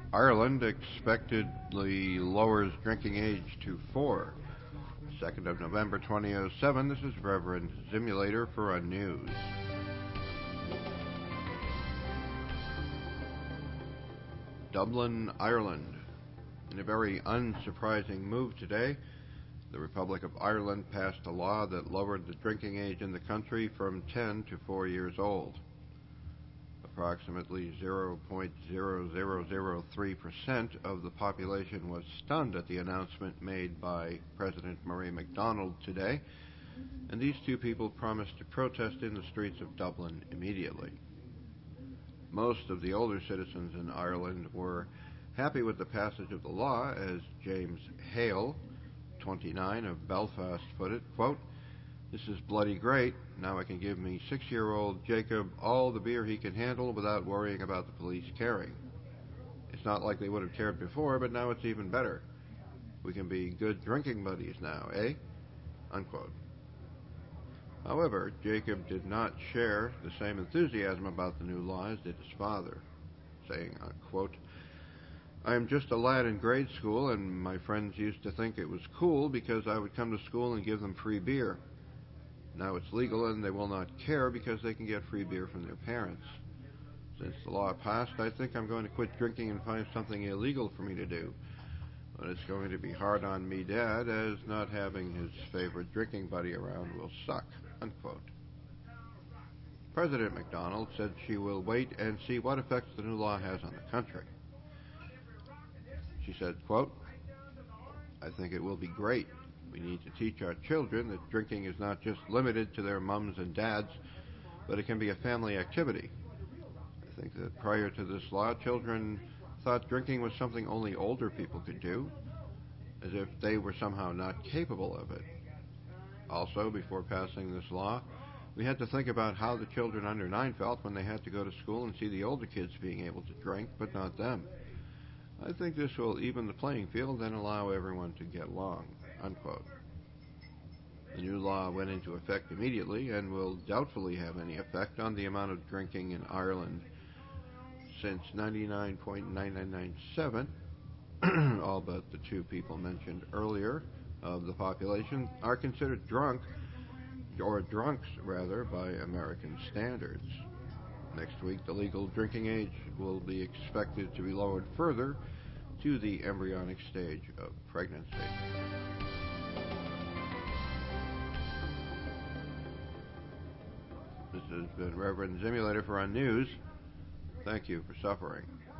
Ireland expectedly lowers drinking age to 4. 2nd of November 2007. This is Reverend Simulator for News. Dublin, Ireland. In a very unsurprising move today, the Republic of Ireland passed a law that lowered the drinking age in the country from 10 to 4 years old. Approximately 0.0003% of the population was stunned at the announcement made by President Murray Macdonald today, and these two people promised to protest in the streets of Dublin immediately. Most of the older citizens in Ireland were happy with the passage of the law, as James Hale, 29, of Belfast put it, quote, "This is bloody great. Now I can give me 6-year-old Jacob all the beer he can handle without worrying about the police caring. It's not like they would have cared before, but now it's even better. We can be good drinking buddies now, eh?" Unquote. However, Jacob did not share the same enthusiasm about the new law as did his father, saying, quote, "I am just a lad in grade school, and my friends used to think it was cool because I would come to school and give them free beer. Now it's legal and they will not care because they can get free beer from their parents. Since the law passed, I think I'm going to quit drinking and find something illegal for me to do. But it's going to be hard on me, Dad, as not having his favorite drinking buddy around will suck." Unquote. President Macdonald said she will wait and see what effects the new law has on the country. She said, quote, "I think it will be great. We need to teach our children that drinking is not just limited to their mums and dads, but it can be a family activity. I think that prior to this law, children thought drinking was something only older people could do, as if they were somehow not capable of it. Also, before passing this law, we had to think about how the children under 9 felt when they had to go to school and see the older kids being able to drink, but not them. I think this will even the playing field and allow everyone to get along." Unquote. The new law went into effect immediately and will doubtfully have any effect on the amount of drinking in Ireland, since 99.9997, all but the two people mentioned earlier, of the population are considered drunk, or drunks rather, by American standards. Next week, the legal drinking age will be expected to be lowered further to the embryonic stage of pregnancy. This has been Reverend Simulator for News. Thank you for suffering.